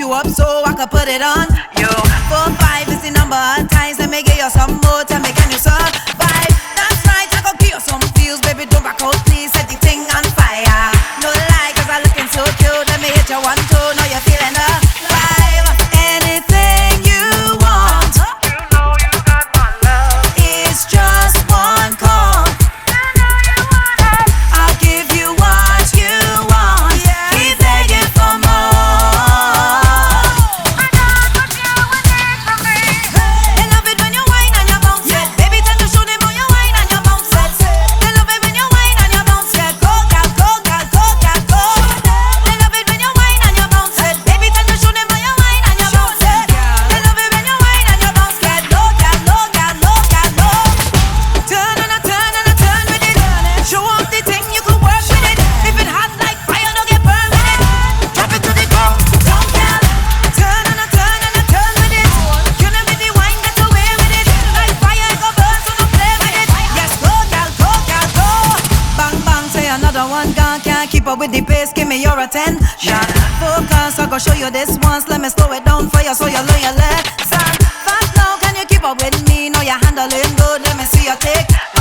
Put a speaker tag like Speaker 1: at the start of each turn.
Speaker 1: you up so I can put it on you. 4, 5 is the number of times. Let me give you some more. Tell me, can you survive? That's right, I gon' give you some feels. Baby, don't back out, please. Set the thing on fire. No lie, cause I'm looking so cute. Let me hit you 1, 2. Now you're feeling the vibe. Anything you want,
Speaker 2: You know you got my love.
Speaker 1: it's just one call.
Speaker 2: You know you want it.
Speaker 1: I'll give you what you want. Keep begging for more.
Speaker 2: I got what you would need from me.
Speaker 1: They love it when you whine and you bounce it. Baby, time to show them how you whine and you bounce it. They love it when you whine and you bounce it. Go, girl, go, girl, go, girl, go. They love it when you whine and you bounce it. Baby, time to show them how you whine and you bounce it. They love it when you whine and you bounce it. Low, girl, low, girl, low, girl, low. Turn and a turn and a turn with it. Show off the thing, you can work with it. If it hot like fire, don't get burned with it. Drop it to the ground, down, girl. Turn and a turn and a turn with it. You know with the wine, get away with it. Like fire, it go burn, so don't play with it. Yes, go, girl, go, girl, go. Bang, bang, say another one, girl. Can't keep up with the pace, give me your attention. Focus, I go show you this once. Let me slow it down for you so you learn your lesson. Fast now, can you keep up with me? Know you're handling good, let me see your take.